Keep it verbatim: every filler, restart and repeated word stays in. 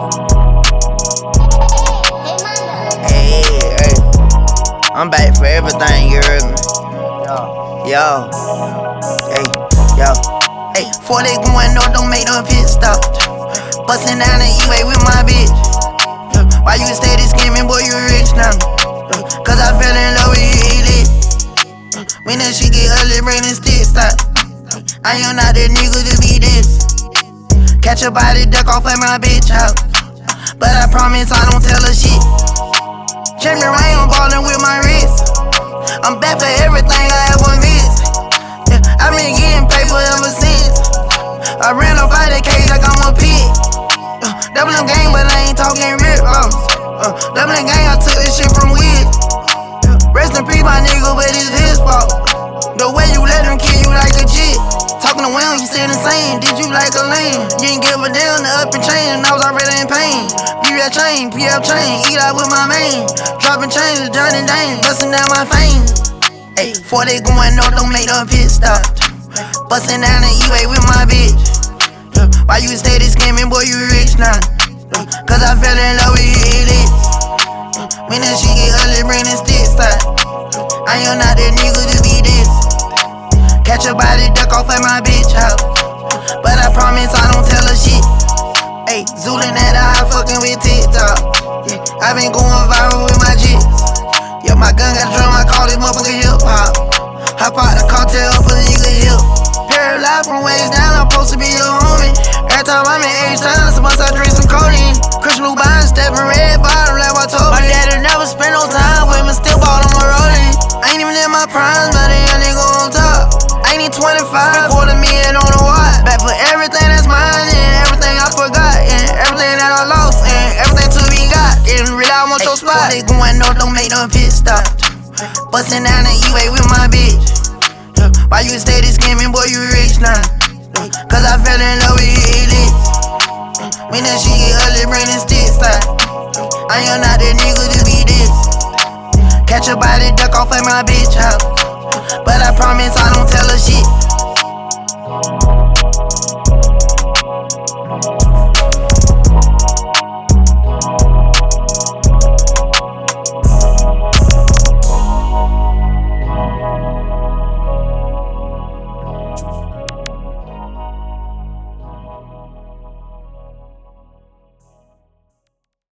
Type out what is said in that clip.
Hey, hey, I'm back for everything, you heard me? Yo, hey, yo, hey, before they going north, don't make them pit stop. Bustin' down the E-way with my bitch. Why you steady skimming, boy, you rich now? Cause I fell in love with you, eat it. When that shit get ugly, bring the stick stop. I am not that nigga to be this. Catch a body, duck off at my bitch house. But I promise I don't tell her shit. Champion rain, I'm ballin' with my wrist. I'm back for everything I ever missed. Yeah, I been getting paper ever since. I ran up out the cage like I'm a pig. Uh, Dublin gang, but I ain't talking rip ups. Uh, Dublin gang, I took this shit from Wiz. Uh, rest in peace, my nigga, but it's his fault. The way you let him kill you like a jit. Talking to Will, you said the same. Did you like a lane? You didn't give a damn, the up and chain, and I was already in pain. P F chain, P F chain, eat out with my main. Dropping chains, Johnny Dane, busting down my fame. Ayy, before they going north, don't make them pit stop. Bustin' down the E-way with my bitch. Yeah, why you steady skimming, boy, you rich now? Yeah, Cause I fell in love with you, eat it. Yeah, when that shit get ugly, bring the stick stop. Yeah, I am not that nigga to be this. Catch a body, duck off at my bitch house. But I promise I don't tell her shit. Ayy, zoolin' at the high, fucking with TikTok. Yeah, I been going viral with my jits. Yeah, my gun got a drum, I call this motherfucker hip hop. Hop out the cartel for the nigga hip. Paralyzed from waist down, I'm supposed to be your homie. Every time I'm in H-Town, it's a must I drink some codeine. Christian Blue Bond, steppin' red bottom like I told me. My daddy never spent no time with me, still bought on my rolling. I ain't even in my prime, but a young nigga on top. I ain't even twenty-five, quarter million on the watch. Back for everything that's mine and everything I forgot. And everything that I lost and everything to be got. And really I want your spot. They going north, don't make them pit stop. Bustin' down the E-way with my bitch. Yeah, why you steady skimming, boy, you rich now? Yeah, Cause I fell in love with you, eat it. Yeah, when that shit get ugly, bring the stick stop. Yeah, I am not that nigga to be this. Catch a body, duck off at my bitch house. But I promise I don't tell her shit.